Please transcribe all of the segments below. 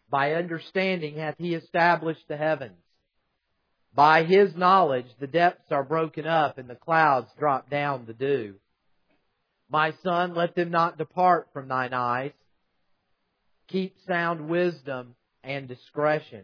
By understanding hath He established the heavens. By His knowledge the depths are broken up, and the clouds drop down the dew. My son, let them not depart from thine eyes. Keep sound wisdom and discretion.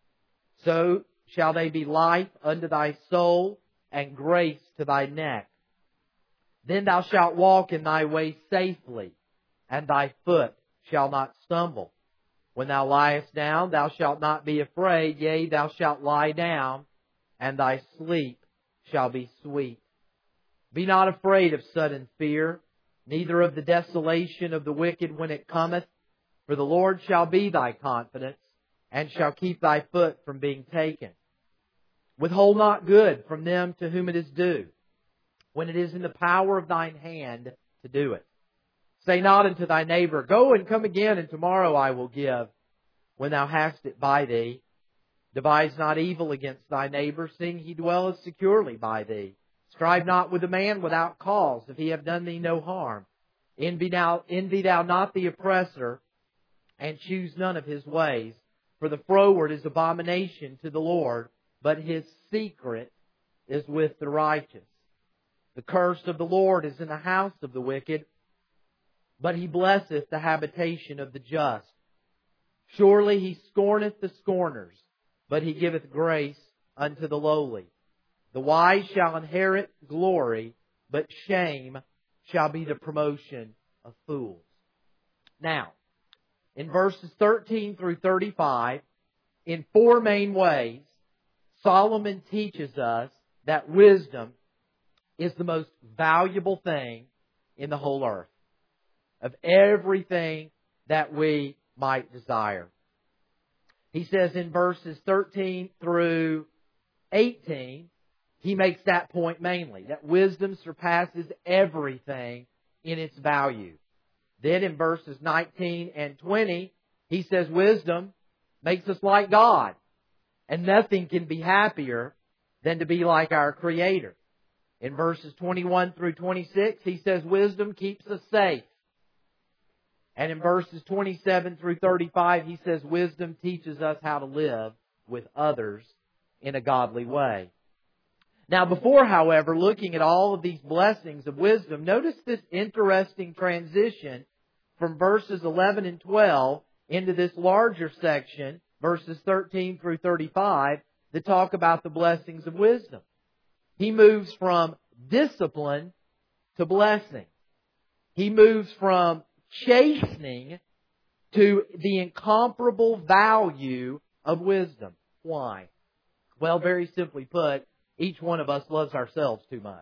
So shall they be life unto thy soul, and grace to thy neck. Then thou shalt walk in thy way safely, and thy foot shall not stumble. When thou liest down, thou shalt not be afraid. Yea, thou shalt lie down, and thy sleep shall be sweet. Be not afraid of sudden fear, neither of the desolation of the wicked when it cometh. For the Lord shall be thy confidence, and shall keep thy foot from being taken. Withhold not good from them to whom it is due, when it is in the power of thine hand to do it. Say not unto thy neighbor, Go and come again, and tomorrow I will give, when thou hast it by thee. Devise not evil against thy neighbor, seeing he dwelleth securely by thee. Strive not with a man without cause, if he have done thee no harm. Envy thou not the oppressor, and choose none of his ways. For the froward is abomination to the Lord, but his secret is with the righteous. The curse of the Lord is in the house of the wicked, but He blesseth the habitation of the just. Surely He scorneth the scorners, but He giveth grace unto the lowly. The wise shall inherit glory, but shame shall be the promotion of fools. Now, in verses 13 through 35, in four main ways, Solomon teaches us that wisdom is the most valuable thing in the whole earth, of everything that we might desire. He says in verses 13 through 18, he makes that point mainly, that wisdom surpasses everything in its value. Then in verses 19 and 20, he says wisdom makes us like God, and nothing can be happier than to be like our Creator. In verses 21 through 26, he says wisdom keeps us safe. And in verses 27 through 35, he says wisdom teaches us how to live with others in a godly way. Now, before, however, looking at all of these blessings of wisdom, notice this interesting transition from verses 11 and 12 into this larger section, verses 13 through 35, that talk about the blessings of wisdom. He moves from discipline to blessing. He moves from chastening to the incomparable value of wisdom. Why? Well, very simply put, each one of us loves ourselves too much.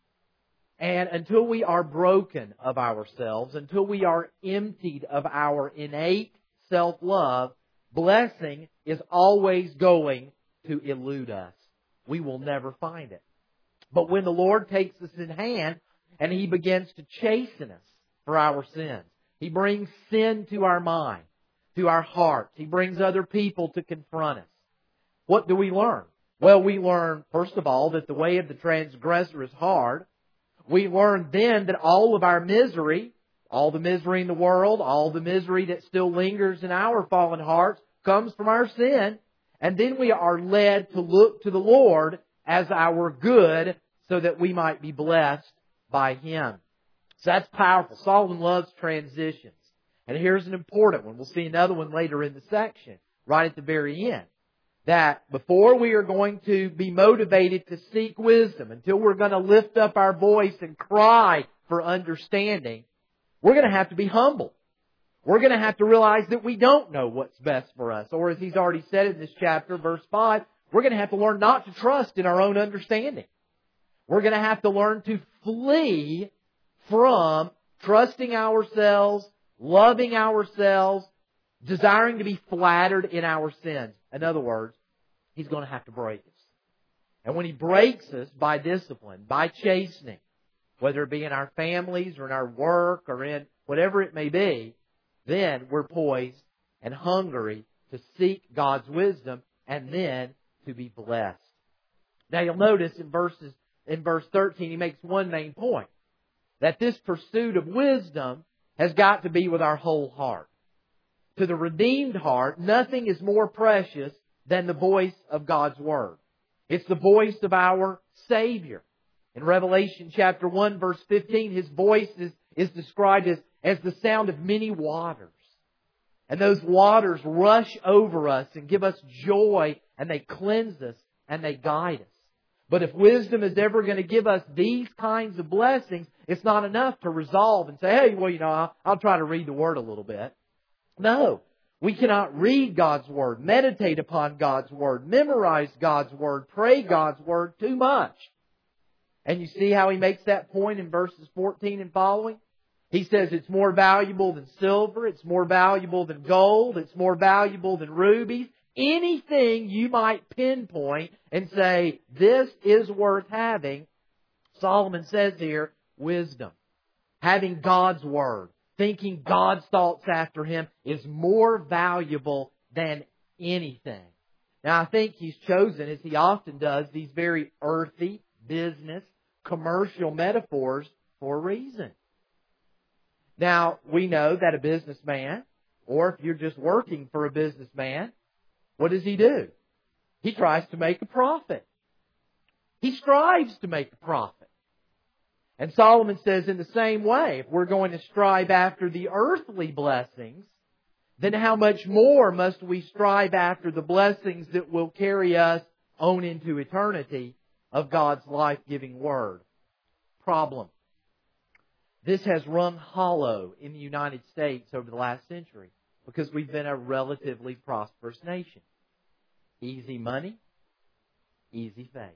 And until we are broken of ourselves, until we are emptied of our innate self-love, blessing is always going to elude us. We will never find it. But when the Lord takes us in hand and He begins to chasten us for our sins, He brings sin to our mind, to our hearts. He brings other people to confront us. What do we learn? Well, we learn, first of all, that the way of the transgressor is hard. We learn then that all of our misery, all the misery in the world, all the misery that still lingers in our fallen hearts, comes from our sin. And then we are led to look to the Lord as our good so that we might be blessed by Him. So that's powerful. Solomon loves transitions. And here's an important one. We'll see another one later in the section, right at the very end. That before we are going to be motivated to seek wisdom, until we're going to lift up our voice and cry for understanding, we're going to have to be humble. We're going to have to realize that we don't know what's best for us. Or as he's already said in this chapter, verse 5, we're going to have to learn not to trust in our own understanding. We're going to have to learn to flee from trusting ourselves, loving ourselves, desiring to be flattered in our sins. In other words, He's going to have to break us. And when He breaks us by discipline, by chastening, whether it be in our families or in our work or in whatever it may be, then we're poised and hungry to seek God's wisdom and then to be blessed. Now you'll notice in verse 13, he makes one main point. That this pursuit of wisdom has got to be with our whole heart. to the redeemed heart, nothing is more precious than the voice of God's Word. It's the voice of our Savior. In Revelation chapter 1, verse 15, His voice is described as the sound of many waters. And those waters rush over us and give us joy, and they cleanse us and they guide us. But if wisdom is ever going to give us these kinds of blessings, it's not enough to resolve and say, hey, well, I'll try to read the Word a little bit. No, we cannot read God's Word, meditate upon God's Word, memorize God's Word, pray God's Word too much. And you see how he makes that point in verses 14 and following? He says it's more valuable than silver, it's more valuable than gold, it's more valuable than rubies. Anything you might pinpoint and say, this is worth having, Solomon says here, wisdom. Having God's Word, thinking God's thoughts after Him is more valuable than anything. Now I think he's chosen, as he often does, these very earthy, business, commercial metaphors for a reason. Now, we know that a businessman, or if you're just working for a businessman, what does he do? He tries to make a profit. He strives to make a profit. And Solomon says in the same way, if we're going to strive after the earthly blessings, then how much more must we strive after the blessings that will carry us on into eternity of God's life-giving Word? Problem. This has rung hollow in the United States over the last century because we've been a relatively prosperous nation. Easy money, easy faith.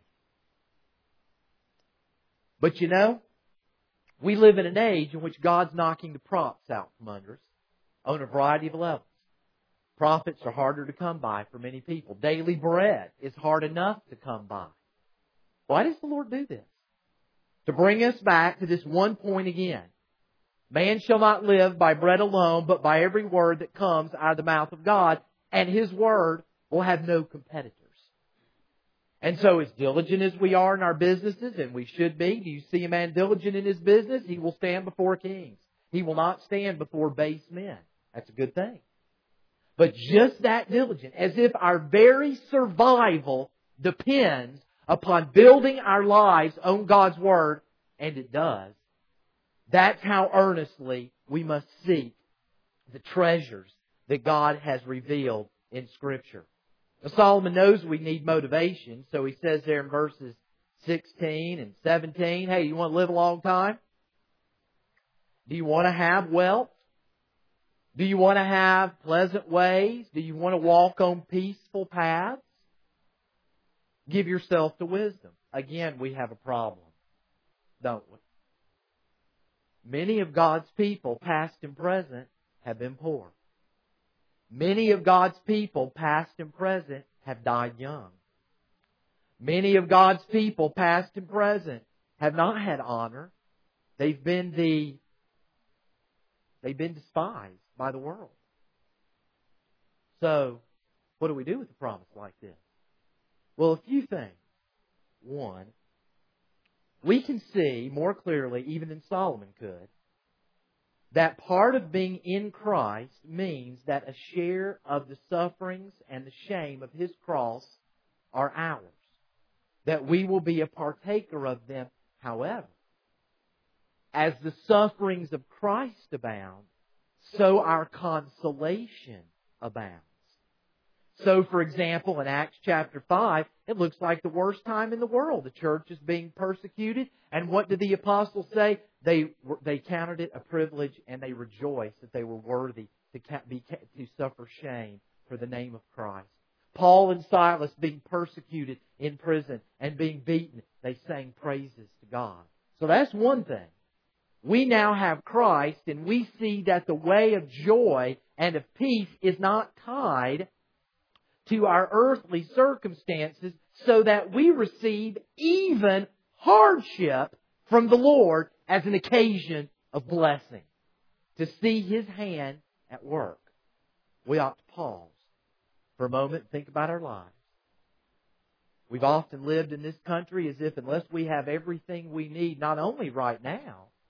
But we live in an age in which God's knocking the props out from under us on a variety of levels. Profits are harder to come by for many people. Daily bread is hard enough to come by. Why does the Lord do this? To bring us back to this one point again. Man shall not live by bread alone, but by every word that comes out of the mouth of God. And His Word will have no competitors. And so as diligent as we are in our businesses, and we should be, do you see a man diligent in his business? He will stand before kings. He will not stand before base men. That's a good thing. But just that diligent, as if our very survival depends upon building our lives on God's Word, and it does, that's how earnestly we must seek the treasures that God has revealed in Scripture. Now, Solomon knows we need motivation, so he says there in verses 16 and 17, hey, you want to live a long time? Do you want to have wealth? Do you want to have pleasant ways? Do you want to walk on peaceful paths? Give yourself to wisdom. Again, we have a problem, don't we? Many of God's people, past and present, have been poor. Many of God's people, past and present, have died young. Many of God's people, past and present, have not had honor. They've been despised by the world. So, what do we do with a promise like this? Well, a few things. One, we can see more clearly, even than Solomon could, that part of being in Christ means that a share of the sufferings and the shame of His cross are ours. That we will be a partaker of them. However, as the sufferings of Christ abound, so our consolation abounds. So, for example, in Acts chapter 5, it looks like the worst time in the world. The church is being persecuted. And what did the apostles say? They counted it a privilege and they rejoiced that they were worthy to suffer shame for the name of Christ. Paul and Silas being persecuted in prison and being beaten, they sang praises to God. So that's one thing. We now have Christ, and we see that the way of joy and of peace is not tied to our earthly circumstances, so that we receive even hardship from the Lord as an occasion of blessing. To see His hand at work. We ought to pause for a moment and think about our lives. We've often lived in this country as if unless we have everything we need, not only right now,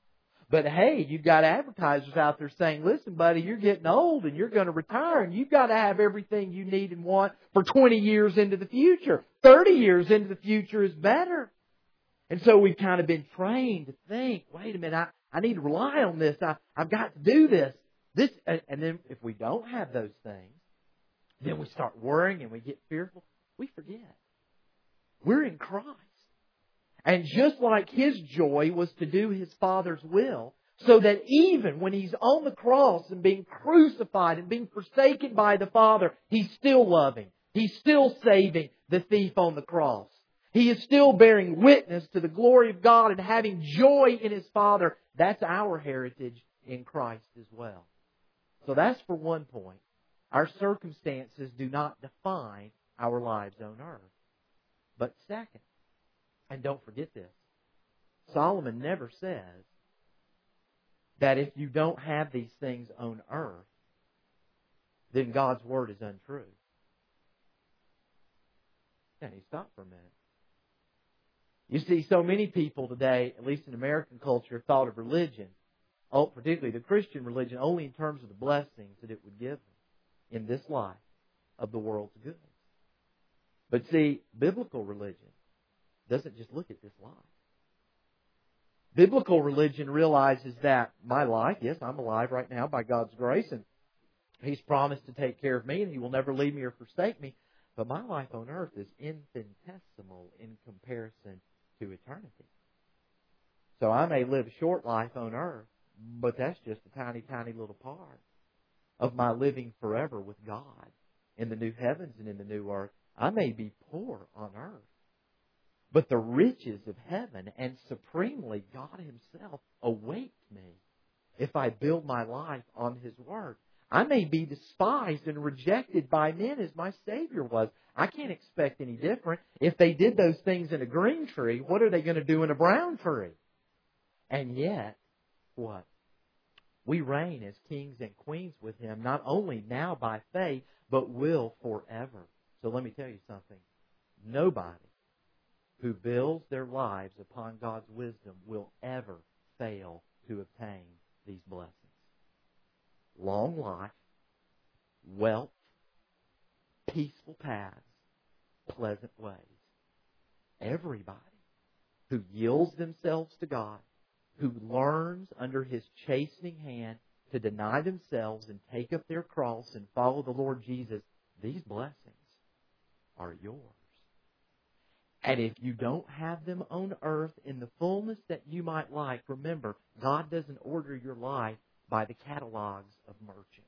But hey, you've got advertisers out there saying, listen, buddy, you're getting old and you're going to retire and you've got to have everything you need and want for 20 years into the future. 30 years into the future is better. And so we've kind of been trained to think, wait a minute, I need to rely on this. I've got to do this. And then if we don't have those things, then we start worrying and we get fearful. We forget. We're in Christ. And just like His joy was to do His Father's will, so that even when He's on the cross and being crucified and being forsaken by the Father, He's still loving. He's still saving the thief on the cross. He is still bearing witness to the glory of God and having joy in His Father. That's our heritage in Christ as well. So that's for one point. Our circumstances do not define our lives on earth. But second, and don't forget this, Solomon never says that if you don't have these things on earth, then God's Word is untrue. Now, you stop for a minute. You see, so many people today, at least in American culture, have thought of religion, particularly the Christian religion, only in terms of the blessings that it would give them in this life of the world's goods. But see, biblical religion doesn't just look at this life. Biblical religion realizes that my life, yes, I'm alive right now by God's grace, and He's promised to take care of me, and He will never leave me or forsake me. But my life on earth is infinitesimal in comparison to eternity. So I may live a short life on earth, but that's just a tiny, tiny little part of my living forever with God in the new heavens and in the new earth. I may be poor on earth, but the riches of heaven and supremely God Himself await me if I build my life on His Word. I may be despised and rejected by men as my Savior was. I can't expect any different. If they did those things in a green tree, what are they going to do in a brown tree? And yet, what? We reign as kings and queens with Him, not only now by faith, but will forever. So let me tell you something. Nobody who builds their lives upon God's wisdom will ever fail to obtain these blessings. Long life, wealth, peaceful paths, pleasant ways. Everybody who yields themselves to God, who learns under His chastening hand to deny themselves and take up their cross and follow the Lord Jesus, these blessings are yours. And if you don't have them on earth in the fullness that you might like, remember, God doesn't order your life by the catalogs of merchants.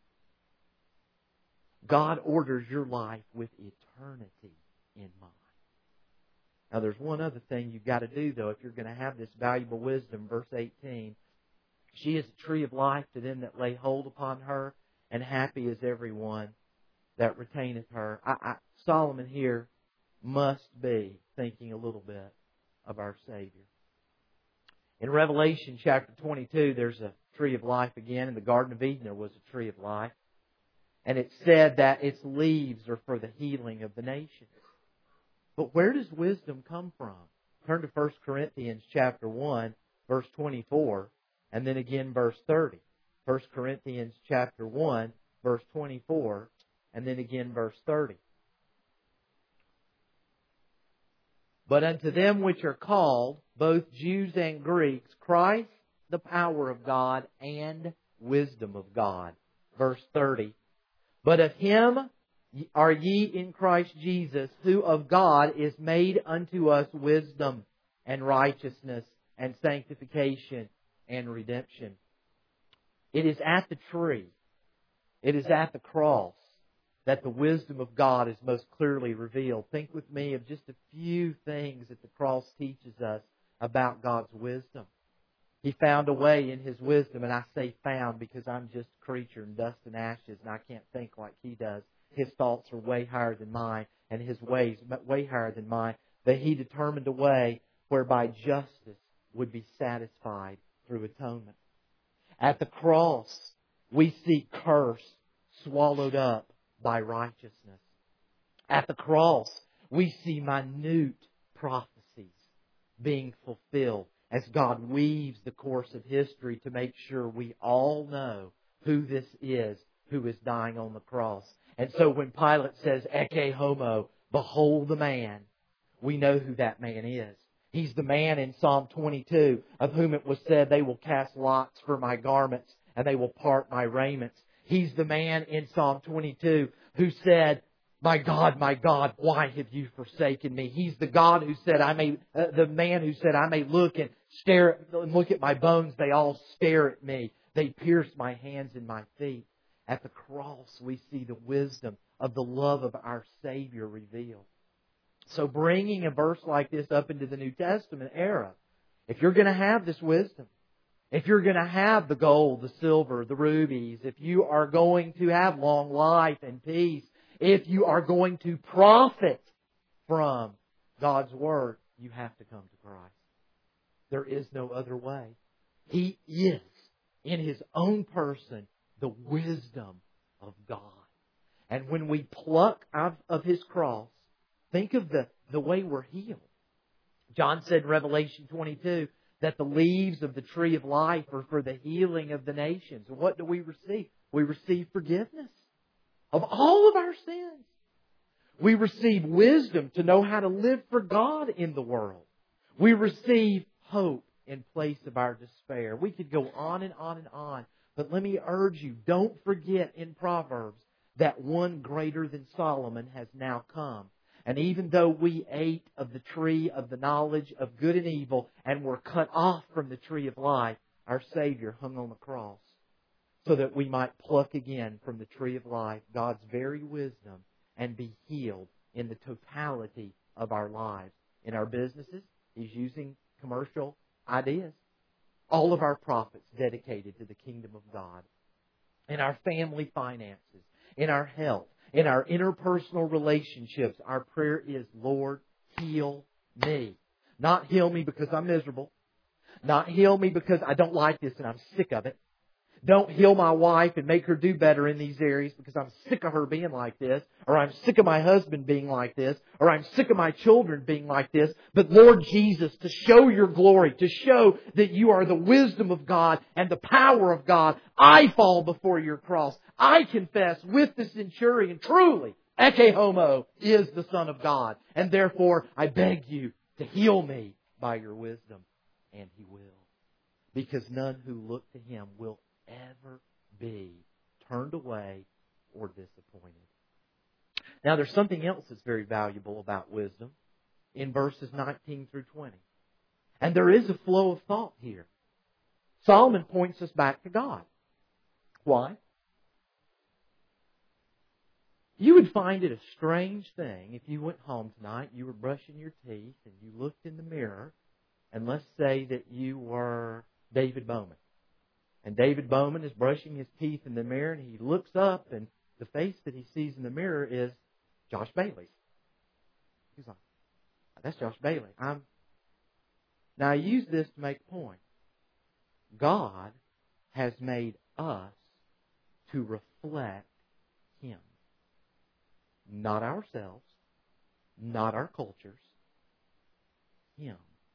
God orders your life with eternity in mind. Now, there's one other thing you've got to do, though, if you're going to have this valuable wisdom. Verse 18, she is a tree of life to them that lay hold upon her, and happy is everyone that retaineth her. Solomon here must be thinking a little bit of our Savior. In Revelation chapter 22, there's a tree of life again. In the Garden of Eden, there was a tree of life. And it said that its leaves are for the healing of the nations. But where does wisdom come from? Turn to 1 Corinthians chapter 1, verse 24, and then again verse 30. 1 Corinthians chapter 1, verse 24, and then again verse 30. But unto them which are called, both Jews and Greeks, Christ, the power of God and wisdom of God. Verse 30. But of Him are ye in Christ Jesus, who of God is made unto us wisdom and righteousness and sanctification and redemption. It is at the tree, it is at the cross, that the wisdom of God is most clearly revealed. Think with me of just a few things that the cross teaches us about God's wisdom. He found a way in His wisdom, and I say found because I'm just a creature in dust and ashes, and I can't think like He does. His thoughts are way higher than mine, and His ways way higher than mine. That He determined a way whereby justice would be satisfied through atonement. At the cross, we see curse swallowed up by righteousness. At the cross, we see minute prophecies being fulfilled. as God weaves the course of history to make sure we all know who this is who is dying on the cross. And so when Pilate says, Ecce homo, behold the man, we know who that man is. He's the man in Psalm 22 of whom it was said, they will cast lots for my garments and they will part my raiments. He's the man in Psalm 22 who said, my God, why have you forsaken me? He's the God who said, the man who said, I may look and look at my bones. They all stare at me. They pierce my hands and my feet. At the cross, we see the wisdom of the love of our Savior revealed. So bringing a verse like this up into the New Testament era, if you're going to have this wisdom, if you're going to have the gold, the silver, the rubies, if you are going to have long life and peace, if you are going to profit from God's Word, you have to come to Christ. There is no other way. He is, in His own person, the wisdom of God. And when we pluck out of His cross, think of the way we're healed. John said in Revelation 22 that the leaves of the tree of life are for the healing of the nations. And what do we receive? We receive forgiveness of all of our sins. We receive wisdom to know how to live for God in the world. We receive hope in place of our despair. We could go on and on and on. But let me urge you, don't forget in Proverbs that one greater than Solomon has now come. And even though we ate of the tree of the knowledge of good and evil and were cut off from the tree of life, our Savior hung on the cross so that we might pluck again from the tree of life God's very wisdom and be healed in the totality of our lives. In our businesses, He's using commercial ideas. All of our profits dedicated to the kingdom of God. In our family finances, in our health, in our interpersonal relationships, our prayer is, Lord, heal me. Not heal me because I'm miserable. Not heal me because I don't like this and I'm sick of it. Don't heal my wife and make her do better in these areas because I'm sick of her being like this. Or I'm sick of my husband being like this. Or I'm sick of my children being like this. But Lord Jesus, to show your glory, to show that you are the wisdom of God and the power of God, I fall before your cross. I confess with the centurion, truly, Ecce homo is the Son of God. And therefore, I beg you to heal me by your wisdom. And He will. Because none who look to Him will ever be turned away or disappointed. Now there's something else that's very valuable about wisdom in verses 19 through 20. And there is a flow of thought here. Solomon points us back to God. Why? You would find it a strange thing if you went home tonight, you were brushing your teeth, and you looked in the mirror, and let's say that you were David Bowman. And David Bowman is brushing his teeth in the mirror, and he looks up, and the face that he sees in the mirror is Josh Bailey's. He's like, that's Josh Bailey. Now I use this to make a point. God has made us to reflect Him. Not ourselves, not our cultures. Him.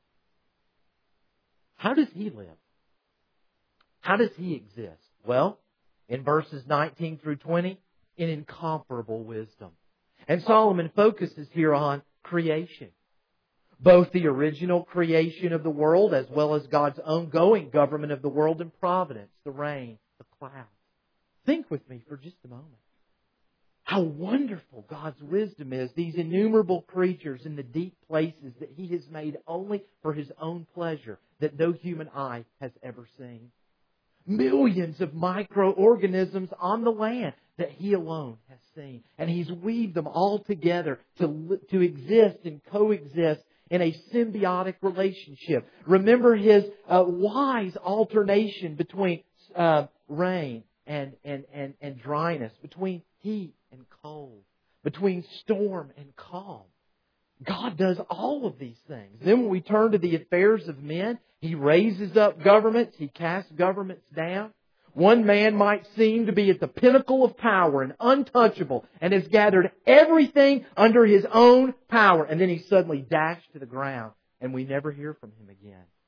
How does He live? How does He exist? Well, in verses 19 through 20, in incomparable wisdom. And Solomon focuses here on creation. Both the original creation of the world as well as God's ongoing government of the world and providence, the rain, the clouds. Think with me for just a moment. How wonderful God's wisdom is. These innumerable creatures in the deep places that He has made only for His own pleasure that no human eye has ever seen. Millions of microorganisms on the land that He alone has seen. And He's weaved them all together to exist and coexist in a symbiotic relationship. Remember His wise alternation between rain and dryness, between heat and cold, between storm and calm. God does all of these things. Then when we turn to the affairs of men, He raises up governments. He casts governments down. One man might seem to be at the pinnacle of power and untouchable and has gathered everything under his own power. And then he's suddenly dashed to the ground and we never hear from him again.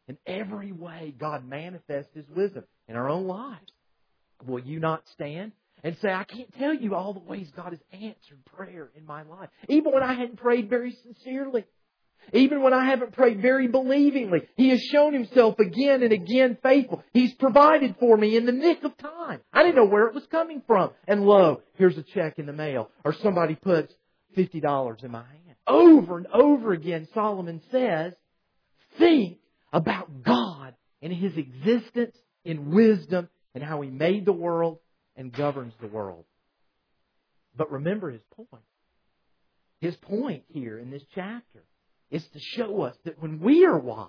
In every way, God manifests His wisdom in our own lives. Will you not stand and say, I can't tell you all the ways God has answered prayer in my life. Even when I hadn't prayed very sincerely. Even when I haven't prayed very believingly. He has shown Himself again and again faithful. He's provided for me in the nick of time. I didn't know where it was coming from. And lo, here's a check in the mail. Or somebody puts $50 in my hand. Over and over again, Solomon says, think about God and His existence in wisdom and how He made the world and governs the world. But remember His point. His point here in this chapter is to show us that when we are wise,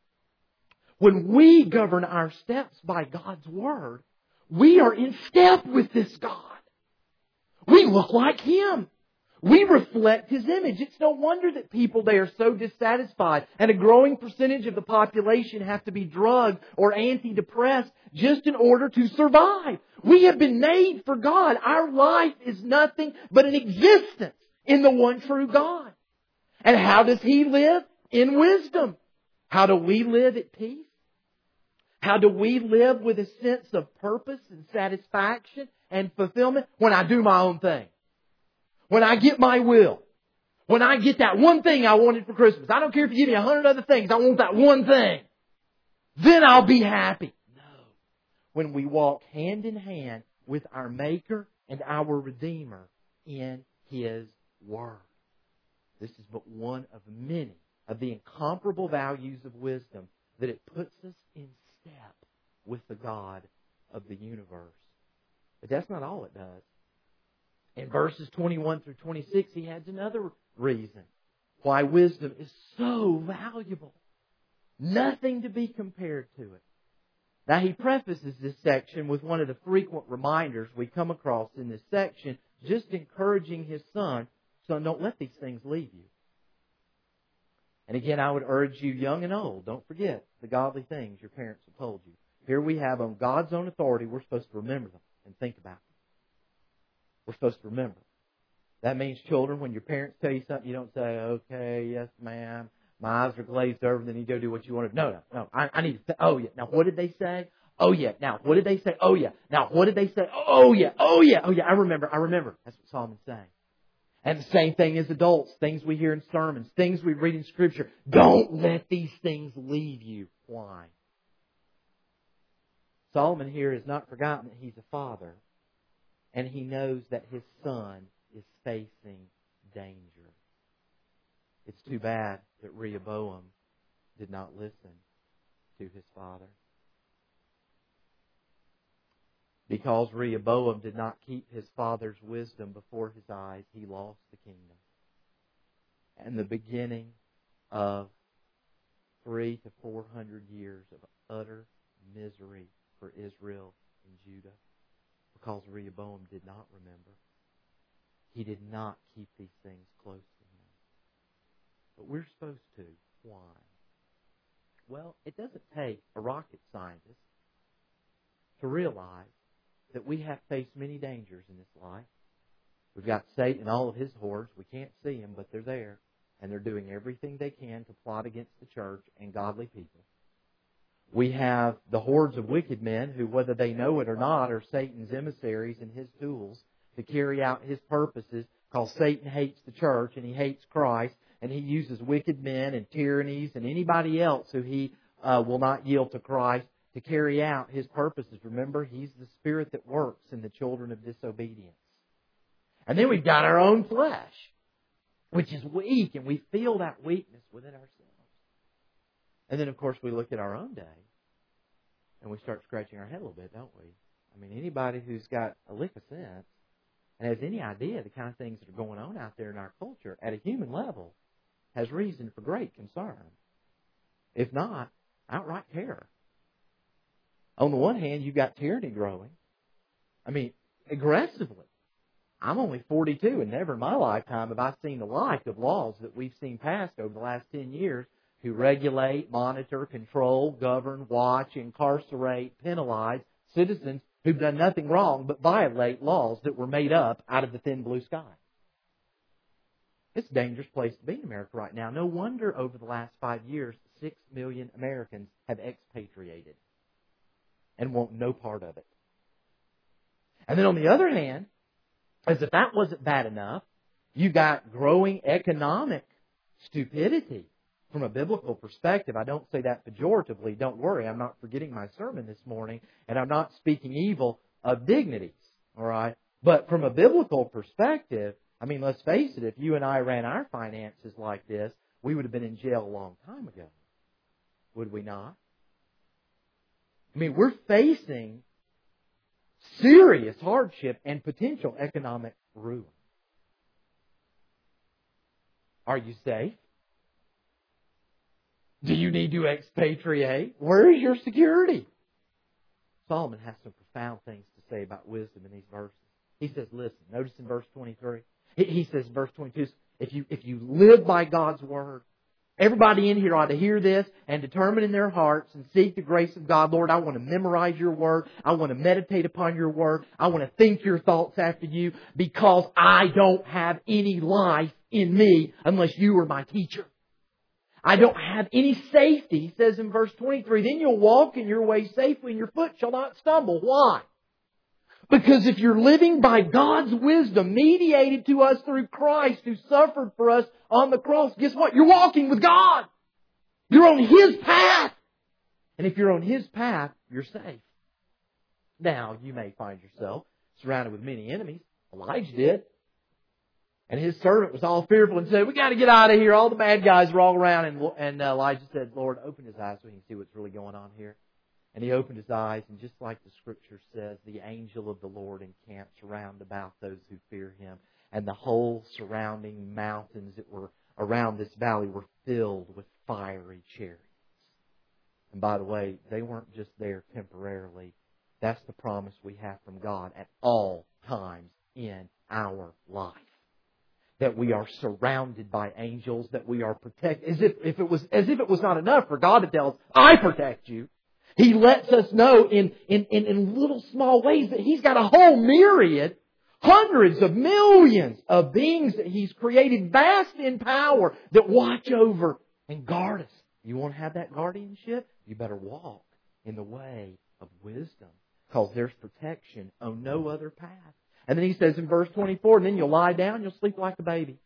when we govern our steps by God's Word, we are in step with this God. We look like Him. We reflect His image. It's no wonder that people today are so dissatisfied, and a growing percentage of the population have to be drugged or antidepressed just in order to survive. We have been made for God. Our life is nothing but an existence in the one true God. And how does He live? In wisdom. How do we live at peace? How do we live with a sense of purpose and satisfaction and fulfillment? When I do my own thing. When I get my will. When I get that one thing I wanted for Christmas. I don't care if you give me 100 other things. I want that one thing. Then I'll be happy. No. When we walk hand in hand with our Maker and our Redeemer in His Word. This is but one of many of the incomparable values of wisdom that it puts us in step with the God of the universe. But that's not all it does. In verses 21 through 26, he adds another reason why wisdom is so valuable. Nothing to be compared to it. Now, he prefaces this section with one of the frequent reminders we come across in this section, just encouraging his son, son, don't let these things leave you. And again, I would urge you, young and old, don't forget the godly things your parents have told you. Here we have on God's own authority, we're supposed to remember them and think about them. We're supposed to remember. That means, children, when your parents tell you something, you don't say, okay, yes, ma'am, my eyes are glazed over, then you go do what you want to do. No. I need to say, oh, yeah. Now, what did they say? Oh, yeah. Now, what did they say? Oh, yeah. Now, what did they say? Oh, yeah. I remember. That's what Solomon's saying. And the same thing as adults, things we hear in sermons, things we read in Scripture. Don't let these things leave you. Why? Solomon here has not forgotten that he's a father, and he knows that his son is facing danger. It's too bad that Rehoboam did not listen to his father. Because Rehoboam did not keep his father's wisdom before his eyes, he lost the kingdom. And the beginning of 300 to 400 years of utter misery for Israel and Judah. Because Rehoboam did not remember. He did not keep these things close to him. But we're supposed to. Why? Well, it doesn't take a rocket scientist to realize that we have faced many dangers in this life. We've got Satan and all of his hordes. We can't see them, but they're there. And they're doing everything they can to plot against the church and godly people. We have the hordes of wicked men who, whether they know it or not, are Satan's emissaries and his tools to carry out his purposes, because Satan hates the church and he hates Christ, and he uses wicked men and tyrannies and anybody else who he will not yield to Christ to carry out his purposes. Remember, he's the spirit that works in the children of disobedience. And then we've got our own flesh, which is weak, and we feel that weakness within ourselves. And then, of course, we look at our own day, and we start scratching our head a little bit, don't we? I mean, anybody who's got a lick of sense and has any idea the kind of things that are going on out there in our culture at a human level has reason for great concern. If not, outright terror. On the one hand, you've got tyranny growing. I mean, aggressively. I'm only 42, and never in my lifetime have I seen the like of laws that we've seen passed over the last 10 years to regulate, monitor, control, govern, watch, incarcerate, penalize citizens who've done nothing wrong but violate laws that were made up out of the thin blue sky. It's a dangerous place to be in America right now. No wonder over the last 5 years 6 million Americans have expatriated and want no part of it. And then on the other hand, as if that wasn't bad enough, you got growing economic stupidity from a biblical perspective. I don't say that pejoratively. Don't worry, I'm not forgetting my sermon this morning, and I'm not speaking evil of dignities. All right? But from a biblical perspective, I mean, let's face it, if you and I ran our finances like this, we would have been in jail a long time ago. Would we not? I mean, we're facing serious hardship and potential economic ruin. Are you safe? Do you need to expatriate? Where is your security? Solomon has some profound things to say about wisdom in these verses. He says, listen, notice in verse 23. He says, verse 22, if you live by God's Word, everybody in here ought to hear this and determine in their hearts and seek the grace of God. Lord, I want to memorize your Word. I want to meditate upon your Word. I want to think your thoughts after you, because I don't have any life in me unless you are my teacher. I don't have any safety. He says in verse 23, then you'll walk in your way safely and your foot shall not stumble. Why? Because if you're living by God's wisdom mediated to us through Christ who suffered for us on the cross, guess what? You're walking with God. You're on His path. And if you're on His path, you're safe. Now, you may find yourself surrounded with many enemies. Elijah did. And his servant was all fearful and said, we got to get out of here. All the bad guys are all around. And Elijah said, Lord, open his eyes so he can see what's really going on here. And he opened his eyes, and just like the Scripture says, the angel of the Lord encamps round about those who fear Him. And the whole surrounding mountains that were around this valley were filled with fiery chariots. And by the way, they weren't just there temporarily. That's the promise we have from God at all times in our life. That we are surrounded by angels, that we are protected. As if it was not enough for God to tell us, I protect you. He lets us know in little small ways that He's got a whole myriad, hundreds of millions of beings that He's created, vast in power, that watch over and guard us. You want to have that guardianship? You better walk in the way of wisdom, because there's protection on no other path. And then he says in verse 24, and then you'll lie down, you'll sleep like a baby.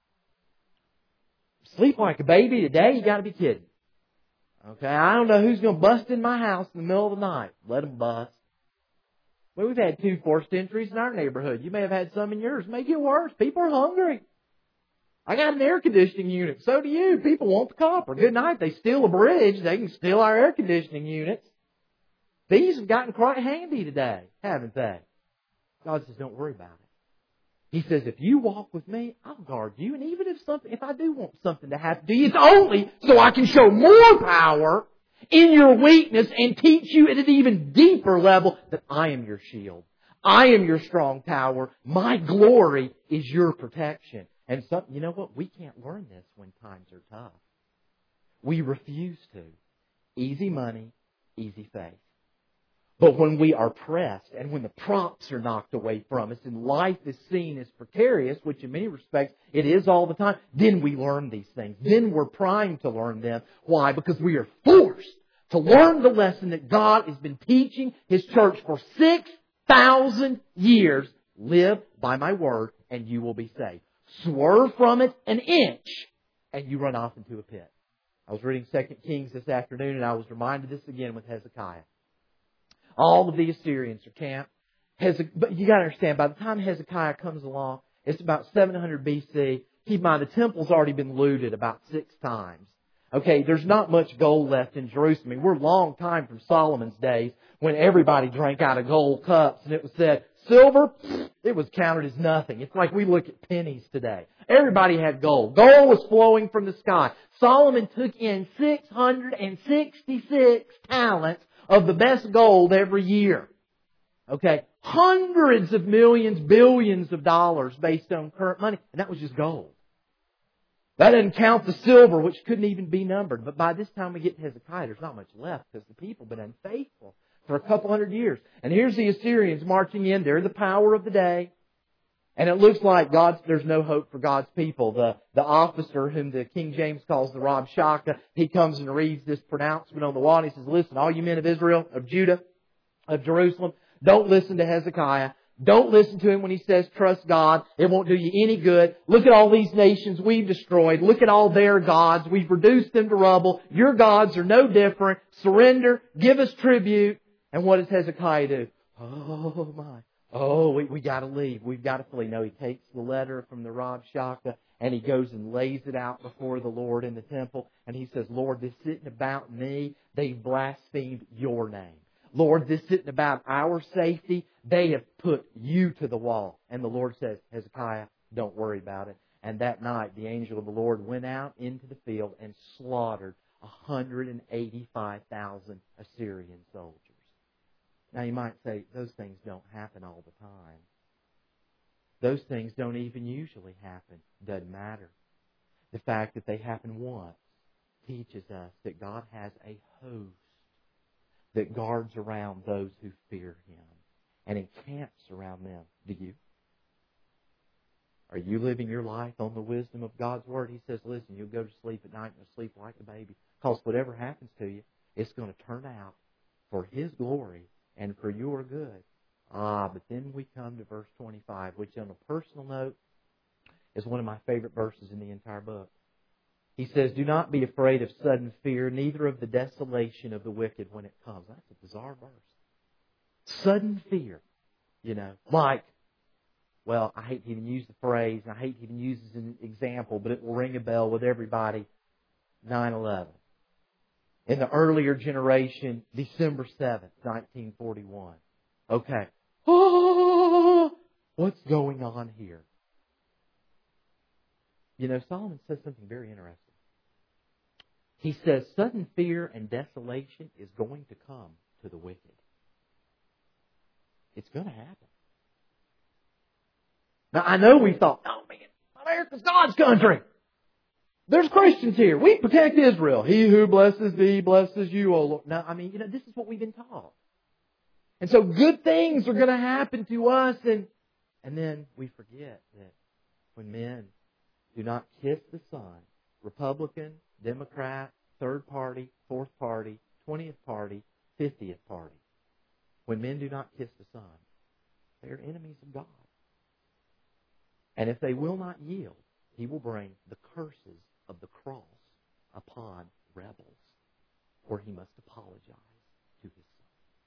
Sleep like a baby today? You got to be kidding. Okay, I don't know who's going to bust in my house in the middle of the night. Let them bust. Well, we've had 2 forced entries in our neighborhood. You may have had some in yours. It may get worse. People are hungry. I got an air conditioning unit. So do you. People want the copper. Good night. They steal a bridge. They can steal our air conditioning units. These have gotten quite handy today, haven't they? God says, don't worry about it. He says, if you walk with me, I'll guard you. And even if I do want something to happen to you, it's only so I can show more power in your weakness and teach you at an even deeper level that I am your shield. I am your strong tower. My glory is your protection. And so, you know what? We can't learn this when times are tough. We refuse to. Easy money, easy faith. But when we are pressed and when the props are knocked away from us and life is seen as precarious, which in many respects it is all the time, then we learn these things. Then we're primed to learn them. Why? Because we are forced to learn the lesson that God has been teaching His church for 6,000 years. Live by my word and you will be saved. Swerve from it an inch and you run off into a pit. I was reading 2 Kings this afternoon and I was reminded of this again with Hezekiah. All of the Assyrians are camped. But you got to understand, by the time Hezekiah comes along, it's about 700 BC. Keep in mind, the temple's already been looted about 6 times. Okay, there's not much gold left in Jerusalem. I mean, we're a long time from Solomon's days when everybody drank out of gold cups and it was said, silver, it was counted as nothing. It's like we look at pennies today. Everybody had gold. Gold was flowing from the sky. Solomon took in 666 talents of the best gold every year. Okay, hundreds of millions, billions of dollars based on current money. And that was just gold. That doesn't count the silver, which couldn't even be numbered. But by this time we get to Hezekiah, there's not much left because the people have been unfaithful for a couple hundred years. And here's the Assyrians marching in. They're the power of the day. And it looks like there's no hope for God's people. The officer, whom the King James calls the Rab Shaka, he comes and reads this pronouncement on the wall, and he says, listen, all you men of Israel, of Judah, of Jerusalem, don't listen to Hezekiah. Don't listen to him when he says trust God. It won't do you any good. Look at all these nations we've destroyed. Look at all their gods. We've reduced them to rubble. Your gods are no different. Surrender. Give us tribute. And what does Hezekiah do? Oh my. Oh, we got to leave. We've got to flee. No, he takes the letter from the Rab Shaka and he goes and lays it out before the Lord in the temple. And he says, Lord, this isn't about me. They've blasphemed your name. Lord, this isn't about our safety. They have put you to the wall. And the Lord says, Hezekiah, don't worry about it. And that night, the angel of the Lord went out into the field and slaughtered 185,000 Assyrian soldiers. Now you might say, those things don't happen all the time. Those things don't even usually happen. Doesn't matter. The fact that they happen once teaches us that God has a host that guards around those who fear Him and encamps around them. Do you? Are you living your life on the wisdom of God's Word? He says, listen, you'll go to sleep at night and you'll sleep like a baby. Because whatever happens to you, it's going to turn out for His glory and for your good. But then we come to verse 25, which on a personal note is one of my favorite verses in the entire book. He says, do not be afraid of sudden fear, neither of the desolation of the wicked when it comes. That's a bizarre verse. Sudden fear. Like, well, I hate to even use the phrase, and I hate to even use it as an example, but it will ring a bell with everybody. 9/11. In the earlier generation, December 7th, 1941. Okay. What's going on here? Solomon says something very interesting. He says, sudden fear and desolation is going to come to the wicked. It's going to happen. Now, I know we thought, oh man, America's God's country. There's Christians here. We protect Israel. He who blesses thee blesses you, O Lord. Now, this is what we've been taught. And so good things are going to happen to us. And then we forget that when men do not kiss the Son, Republican, Democrat, third party, fourth party, 20th party, 50th party, when men do not kiss the Son, they are enemies of God. And if they will not yield, He will bring the curses of the cross upon rebels, where He must apologize to His Son.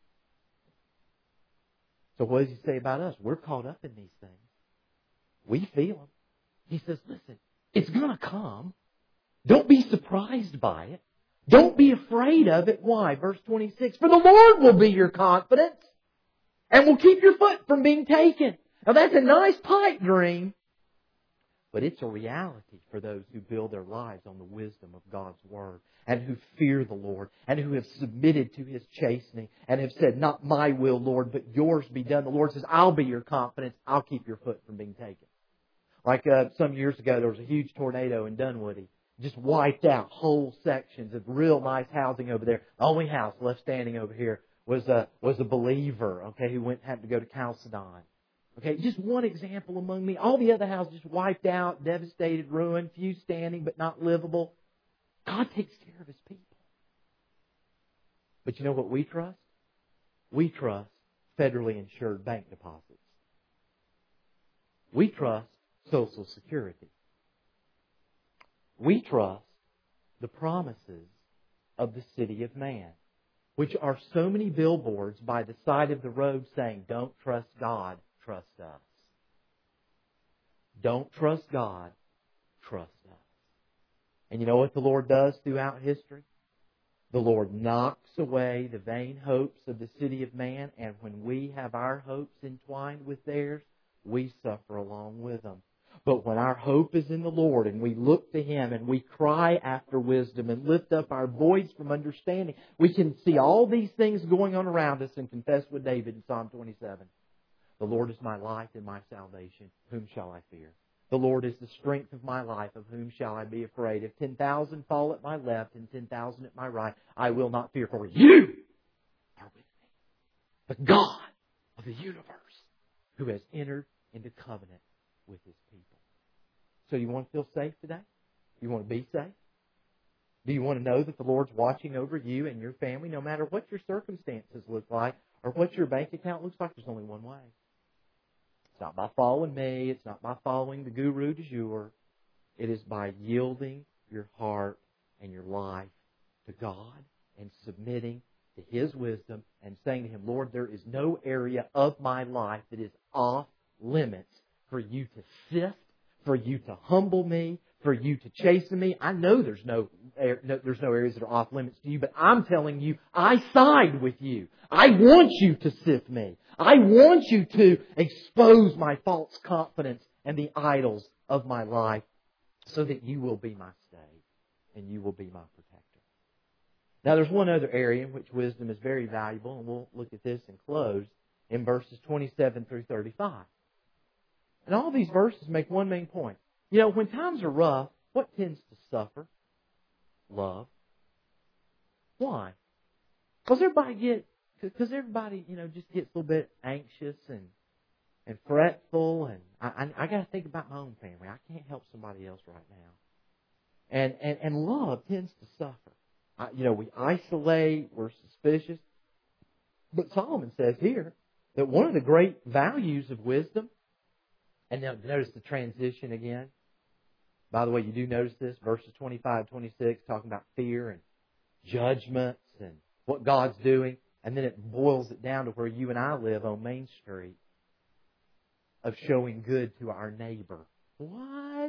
So what does He say about us? We're caught up in these things. We feel them. He says, listen, it's going to come. Don't be surprised by it. Don't be afraid of it. Why? Verse 26, for the Lord will be your confidence and will keep your foot from being taken. Now that's a nice pipe dream, but it's a reality for those who build their lives on the wisdom of God's Word and who fear the Lord and who have submitted to His chastening and have said, not my will, Lord, but yours be done. The Lord says, I'll be your confidence. I'll keep your foot from being taken. Like some years ago, there was a huge tornado in Dunwoody. Just wiped out whole sections of real nice housing over there. The only house left standing over here was a believer, okay, who had to go to Chalcedon. Okay, just one example among me. All the other houses just wiped out, devastated, ruined, few standing but not livable. God takes care of His people. But you know what we trust? We trust federally insured bank deposits. We trust Social Security. We trust the promises of the city of man, which are so many billboards by the side of the road saying, don't trust God, trust us. Don't trust God, trust us. And you know what the Lord does throughout history? The Lord knocks away the vain hopes of the city of man, and when we have our hopes entwined with theirs, we suffer along with them. But when our hope is in the Lord and we look to Him and we cry after wisdom and lift up our voice from understanding, we can see all these things going on around us and confess with David in Psalm 27. The Lord is my life and my salvation. Whom shall I fear? The Lord is the strength of my life. Of whom shall I be afraid? If 10,000 fall at my left and 10,000 at my right, I will not fear, for you are with me. The God of the universe, who has entered into covenant with His people. So you want to feel safe today? You want to be safe? Do you want to know that the Lord's watching over you and your family no matter what your circumstances look like or what your bank account looks like? There's only one way. It's not by following me. It's not by following the guru du jour. It is by yielding your heart and your life to God and submitting to His wisdom and saying to Him, Lord, there is no area of my life that is off limits for you to sift, for you to humble me, for you to chasten me. I know there's no areas that are off limits to you, but I'm telling you, I side with you. I want you to sift me. I want you to expose my false confidence and the idols of my life so that you will be my stay and you will be my protector. Now there's one other area in which wisdom is very valuable, and we'll look at this and close in verses 27 through 35. And all these verses make one main point. You know, when times are rough, what tends to suffer? Love. Why? Because everybody, just gets a little bit anxious and fretful, and I got to think about my own family. I can't help somebody else right now. And love tends to suffer. We isolate, we're suspicious. But Solomon says here that one of the great values of wisdom, and now notice the transition again. By the way, you do notice this, verses 25, 26, talking about fear and judgments and what God's doing. And then it boils it down to where you and I live on Main Street, of showing good to our neighbor. What?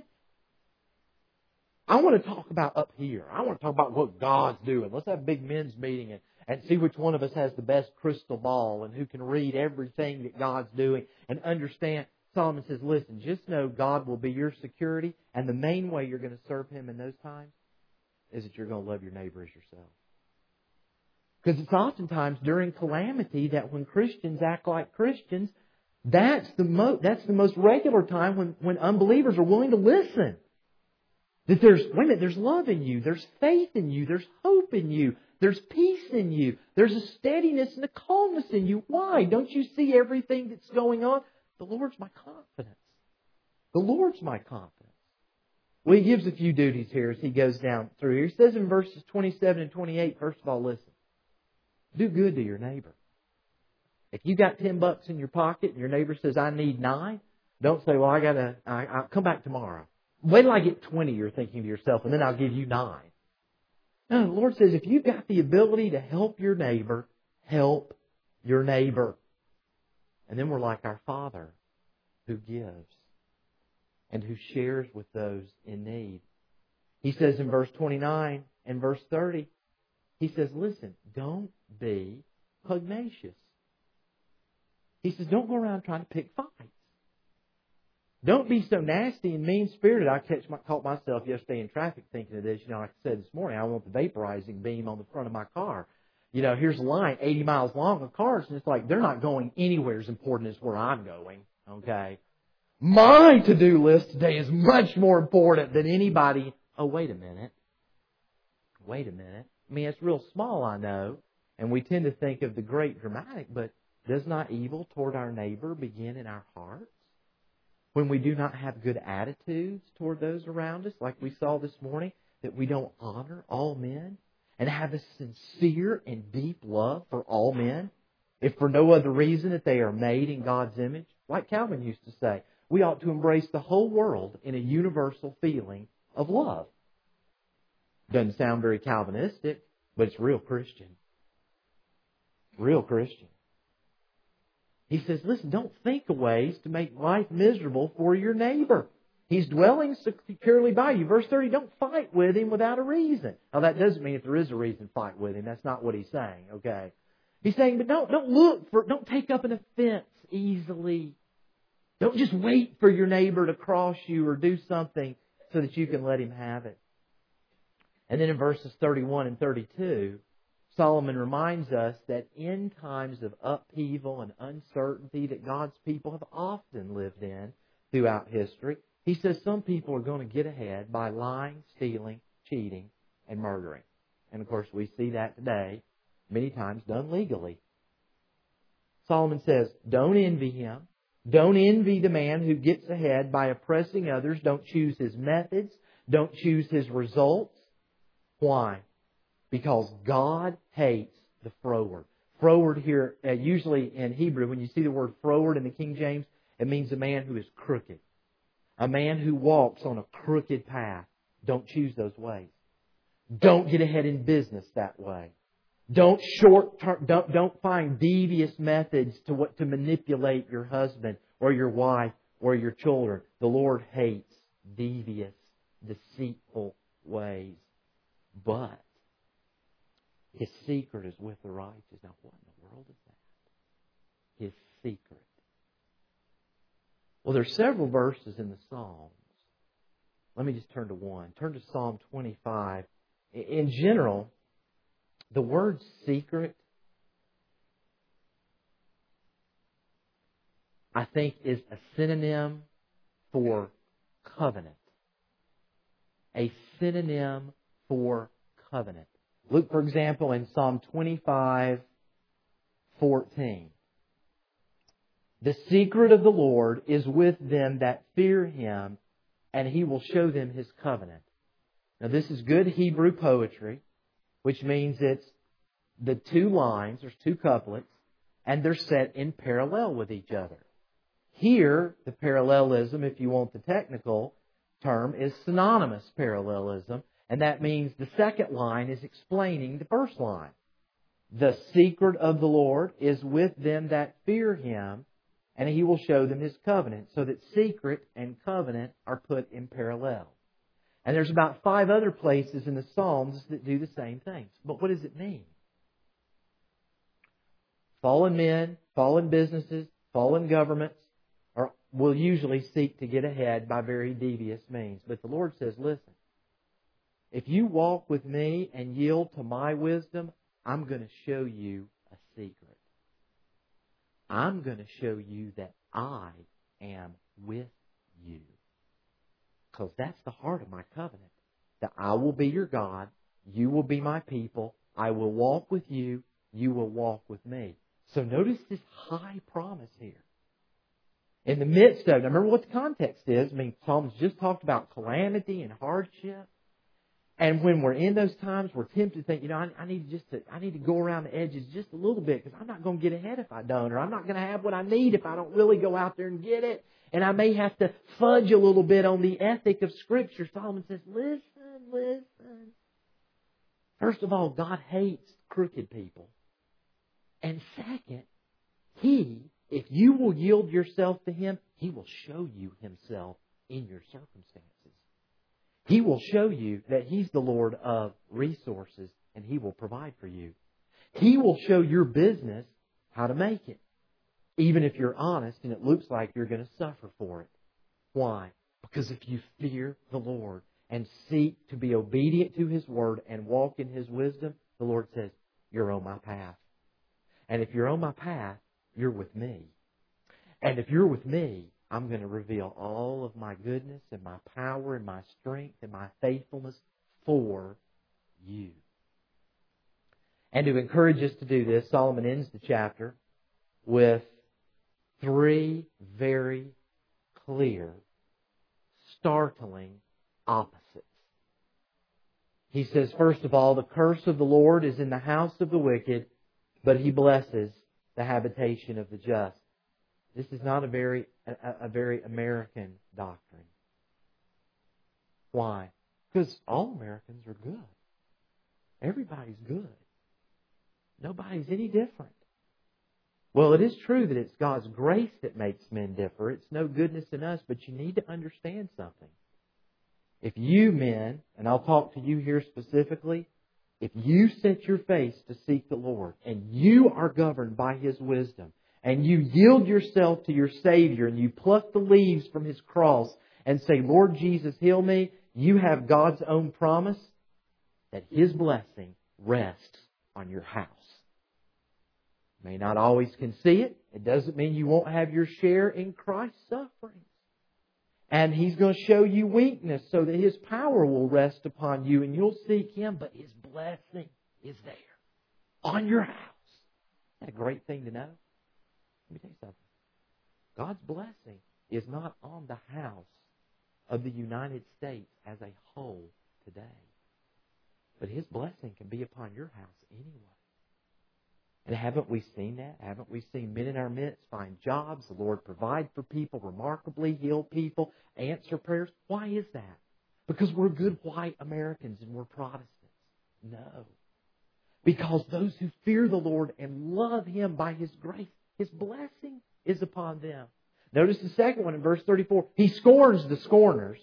I want to talk about up here. I want to talk about what God's doing. Let's have a big men's meeting and see which one of us has the best crystal ball and who can read everything that God's doing and understand. Solomon says, listen, just know God will be your security, and the main way you're going to serve Him in those times is that you're going to love your neighbor as yourself. Because it's oftentimes during calamity that when Christians act like Christians, that's the most regular time when unbelievers are willing to listen. That there's love in you, there's faith in you, there's hope in you, there's peace in you, there's a steadiness and a calmness in you. Why? Don't you see everything that's going on? The Lord's my confidence. The Lord's my confidence. Well, He gives a few duties here as He goes down through here. He says in verses 27 and 28, first of all, listen. Do good to your neighbor. If you got $10 in your pocket and your neighbor says, I need 9, don't say, well, I'll come back tomorrow. Wait till I get 20, you're thinking to yourself, and then I'll give you 9. No, the Lord says, if you've got the ability to help your neighbor, help your neighbor. And then we're like our Father who gives and who shares with those in need. He says in verse 29 and verse 30, He says, listen, don't be pugnacious. He says, don't go around trying to pick fights. Don't be so nasty and mean-spirited. I caught myself yesterday in traffic thinking of this. Like I said this morning, I want the vaporizing beam on the front of my car. Here's a line 80 miles long of cars, and it's like they're not going anywhere as important as where I'm going. Okay? My to-do list today is much more important than anybody. Oh, wait a minute. Wait a minute. I mean, it's real small, I know, and we tend to think of the great dramatic, but does not evil toward our neighbor begin in our hearts? When we do not have good attitudes toward those around us, like we saw this morning, that we don't honor all men and have a sincere and deep love for all men, if for no other reason that they are made in God's image, like Calvin used to say, we ought to embrace the whole world in a universal feeling of love. Doesn't sound very Calvinistic, but it's real Christian. Real Christian. He says, listen, don't think of ways to make life miserable for your neighbor. He's dwelling securely by you. Verse 30, don't fight with him without a reason. Now that doesn't mean if there is a reason, fight with him. That's not what he's saying, okay? He's saying, but don't take up an offense easily. Don't just wait for your neighbor to cross you or do something so that you can let him have it. And then in verses 31 and 32, Solomon reminds us that in times of upheaval and uncertainty that God's people have often lived in throughout history, he says some people are going to get ahead by lying, stealing, cheating, and murdering. And of course we see that today, many times done legally. Solomon says, don't envy him. Don't envy the man who gets ahead by oppressing others. Don't choose his methods. Don't choose his results. Why? Because God hates the froward. Froward here, usually in Hebrew, when you see the word froward in the King James, it means a man who is crooked. A man who walks on a crooked path. Don't choose those ways. Don't get ahead in business that way. Don't find devious methods to manipulate your husband or your wife or your children. The Lord hates devious, deceitful ways. But His secret is with the righteous. Now, what in the world is that? His secret. Well, there's several verses in the Psalms. Let me just turn to one. Turn to Psalm 25. In general, the word secret, I think, is a synonym for covenant. A synonym for covenant. Look, for example, in Psalm 25:14. The secret of the Lord is with them that fear Him, and He will show them His covenant. Now, this is good Hebrew poetry, which means it's the two lines, there's two couplets, and they're set in parallel with each other. Here, the parallelism, if you want the technical term, is synonymous parallelism, and that means the second line is explaining the first line. The secret of the Lord is with them that fear Him, and He will show them His covenant. So that secret and covenant are put in parallel. And there's about 5 other places in the Psalms that do the same things. But what does it mean? Fallen men, fallen businesses, fallen governments will usually seek to get ahead by very devious means. But the Lord says, listen, if you walk with me and yield to my wisdom, I'm going to show you a secret. I'm going to show you that I am with you. Because that's the heart of my covenant. That I will be your God. You will be my people. I will walk with you. You will walk with me. So notice this high promise here. In the midst of, now remember what the context is. I mean, Psalms just talked about calamity and hardship. And when we're in those times, we're tempted to think, I need to go around the edges just a little bit because I'm not going to get ahead if I don't, or I'm not going to have what I need if I don't really go out there and get it. And I may have to fudge a little bit on the ethic of Scripture. Solomon says, listen. First of all, God hates crooked people. And second, if you will yield yourself to Him, He will show you Himself in your circumstances. He will show you that He's the Lord of resources and He will provide for you. He will show your business how to make it. Even if you're honest and it looks like you're going to suffer for it. Why? Because if you fear the Lord and seek to be obedient to His Word and walk in His wisdom, the Lord says, you're on my path. And if you're on my path, you're with me. And if you're with me, I'm going to reveal all of my goodness and my power and my strength and my faithfulness for you. And to encourage us to do this, Solomon ends the chapter with 3 very clear, startling opposites. He says, first of all, the curse of the Lord is in the house of the wicked, but He blesses the habitation of the just. This is not a very American doctrine. Why? Because all Americans are good. Everybody's good. Nobody's any different. Well, it is true that it's God's grace that makes men differ. It's no goodness in us, but you need to understand something. If you men, and I'll talk to you here specifically, if you set your face to seek the Lord and you are governed by His wisdom and you yield yourself to your Savior and you pluck the leaves from His cross and say, Lord Jesus, heal me, you have God's own promise that His blessing rests on your house. You may not always can see it. It doesn't mean you won't have your share in Christ's sufferings. And He's going to show you weakness so that His power will rest upon you and you'll seek Him, but His blessing is there on your house. Isn't that a great thing to know? Let me tell you something. God's blessing is not on the house of the United States as a whole today. But His blessing can be upon your house anyway. And haven't we seen that? Haven't we seen men in our midst find jobs, the Lord provide for people, remarkably heal people, answer prayers? Why is that? Because we're good white Americans and we're Protestants? No. Because those who fear the Lord and love Him by His grace, His blessing is upon them. Notice the second one in verse 34. He scorns the scorners.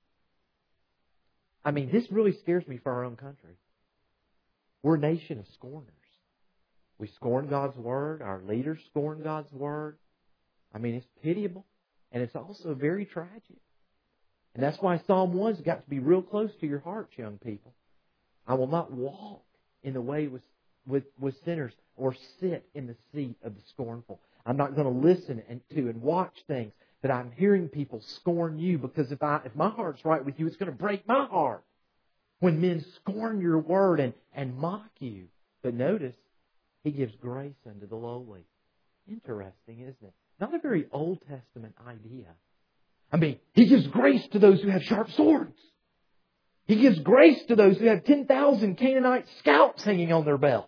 I mean, this really scares me for our own country. We're a nation of scorners. We scorn God's Word. Our leaders scorn God's Word. I mean, it's pitiable. And it's also very tragic. And that's why Psalm 1's got to be real close to your hearts, young people. I will not walk in the way with sinners or sit in the seat of the scornful. I'm not going to listen to and watch things that I'm hearing people scorn you, because if my heart's right with you, it's going to break my heart when men scorn your word and mock you. But notice, He gives grace unto the lowly. Interesting, isn't it? Not a very Old Testament idea. I mean, He gives grace to those who have sharp swords. He gives grace to those who have 10,000 Canaanite scalps hanging on their belt.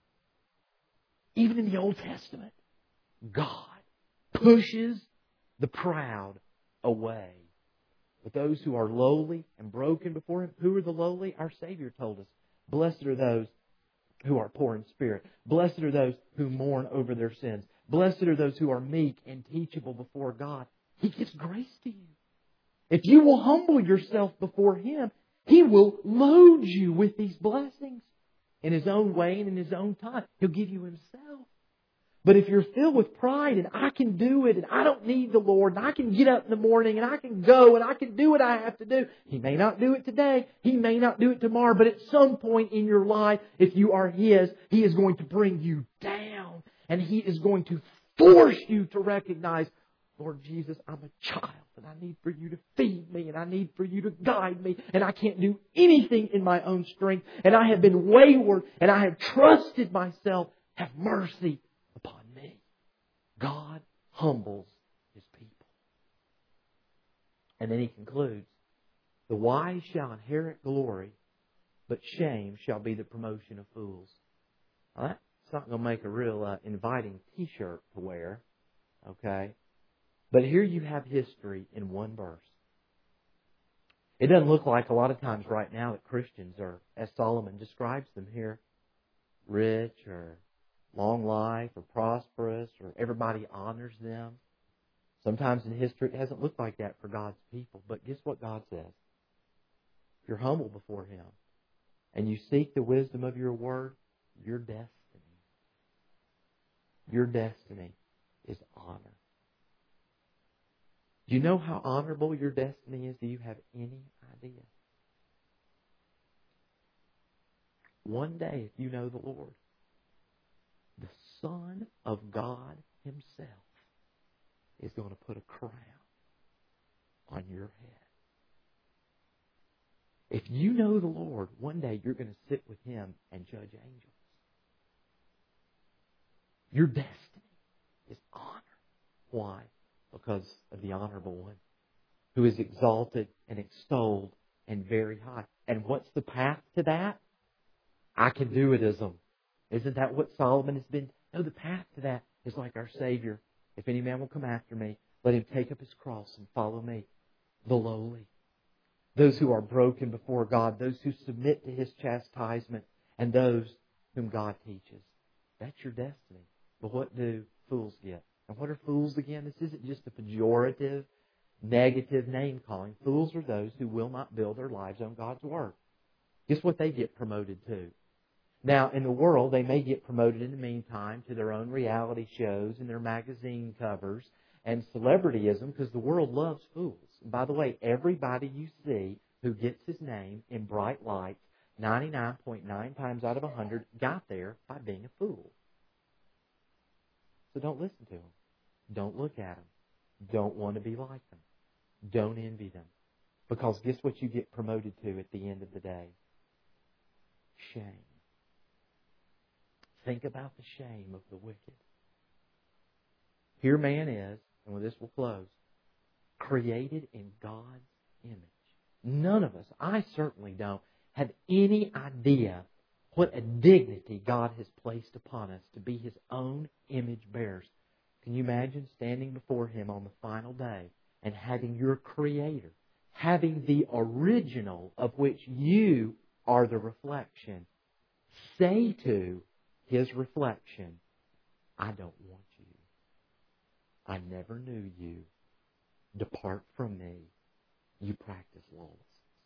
Even in the Old Testament, God pushes the proud away. But those who are lowly and broken before Him, who are the lowly? Our Savior told us, blessed are those who are poor in spirit. Blessed are those who mourn over their sins. Blessed are those who are meek and teachable before God. He gives grace to you. If you will humble yourself before Him, He will load you with these blessings in His own way and in His own time. He'll give you Himself. But if you're filled with pride and I can do it and I don't need the Lord and I can get up in the morning and I can go and I can do what I have to do. He may not do it today. He may not do it tomorrow. But at some point in your life, if you are His, He is going to bring you down. And He is going to force you to recognize, Lord Jesus, I'm a child and I need for You to feed me and I need for You to guide me. And I can't do anything in my own strength. And I have been wayward and I have trusted myself. Have mercy upon me. God humbles His people. And then He concludes, the wise shall inherit glory, but shame shall be the promotion of fools. Now that's not going to make a real inviting t-shirt to wear. Okay? But here you have history in one verse. It doesn't look like a lot of times right now that Christians are, as Solomon describes them here, rich or long life or prosperous or everybody honors them. Sometimes in history it hasn't looked like that for God's people. But guess what God says? If you're humble before Him and you seek the wisdom of your word, your destiny is honor. Do you know how honorable your destiny is? Do you have any idea? One day, if you know the Lord, the Son of God Himself is going to put a crown on your head. If you know the Lord, one day you're going to sit with Him and judge angels. Your destiny is honor. Why? Because of the honorable one who is exalted and extolled and very high. And what's the path to that? I can do itism. Isn't that what Solomon has been? No, the path to that is like our Savior. If any man will come after me, let him take up his cross and follow me. The lowly. Those who are broken before God. Those who submit to His chastisement. And those whom God teaches. That's your destiny. But what do fools get? And what are fools again? This isn't just a pejorative, negative name calling. Fools are those who will not build their lives on God's Word. Guess what they get promoted to? Now, in the world, they may get promoted in the meantime to their own reality shows and their magazine covers and celebrityism, because the world loves fools. And by the way, everybody you see who gets his name in bright lights, 99.9 times out of 100, got there by being a fool. So don't listen to them. Don't look at them. Don't want to be like them. Don't envy them. Because guess what you get promoted to at the end of the day? Shame. Think about the shame of the wicked. Here man is, and with this we'll close, created in God's image. None of us, I certainly don't, have any idea what a dignity God has placed upon us to be His own image bearers. Can you imagine standing before Him on the final day and having your Creator, having the original of which you are the reflection, say to His reflection, I don't want you. I never knew you. Depart from me. You practice lawlessness.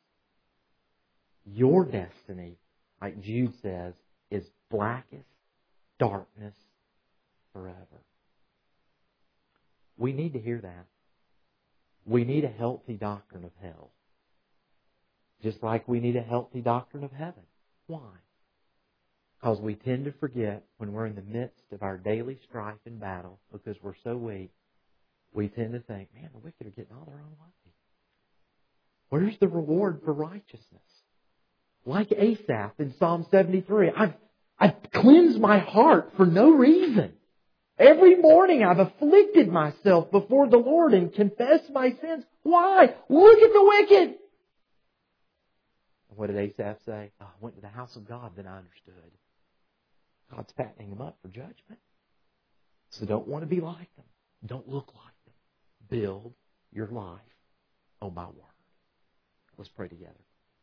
Your destiny, like Jude says, is blackest darkness forever. We need to hear that. We need a healthy doctrine of hell. Just like we need a healthy doctrine of heaven. Why? Because we tend to forget when we're in the midst of our daily strife and battle, because we're so weak, we tend to think, man, the wicked are getting all their own way. Where's the reward for righteousness? Like Asaph in Psalm 73, I've cleansed my heart for no reason. Every morning I've afflicted myself before the Lord and confessed my sins. Why? Look at the wicked. And what did Asaph say? Oh, I went to the house of God, then I understood. God's fattening them up for judgment. So don't want to be like them. Don't look like them. Build your life on my word. Let's pray together.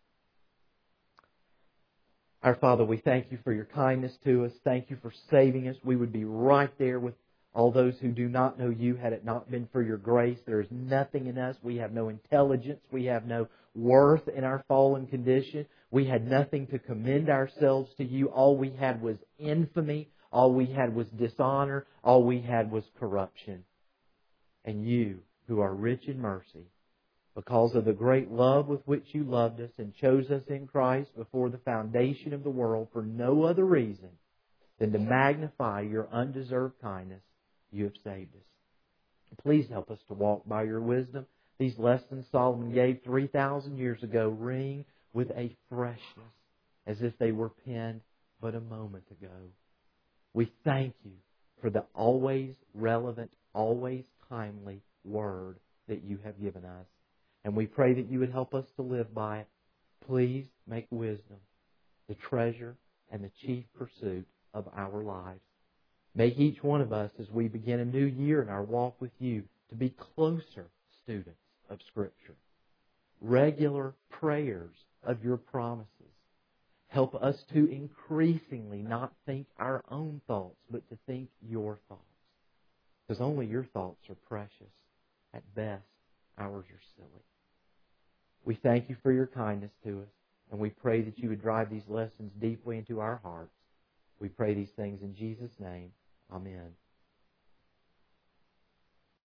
Our Father, we thank you for your kindness to us. Thank you for saving us. We would be right there with all those who do not know you had it not been for your grace. There is nothing in us. We have no intelligence. We have no worth in our fallen condition. We had nothing to commend ourselves to you. All we had was infamy. All we had was dishonor. All we had was corruption. And you, who are rich in mercy, because of the great love with which you loved us and chose us in Christ before the foundation of the world for no other reason than to magnify your undeserved kindness, you have saved us. Please help us to walk by your wisdom. These lessons Solomon gave 3,000 years ago ring with a freshness as if they were penned but a moment ago. We thank you for the always relevant, always timely word that you have given us. And we pray that you would help us to live by it. Please make wisdom the treasure and the chief pursuit of our lives. Make each one of us, as we begin a new year in our walk with you, to be closer students of Scripture. Regular prayers of your promises. Help us to increasingly not think our own thoughts, but to think your thoughts. Because only your thoughts are precious. At best, ours are silly. We thank you for your kindness to us, and we pray that you would drive these lessons deeply into our hearts. We pray these things in Jesus' name. Amen.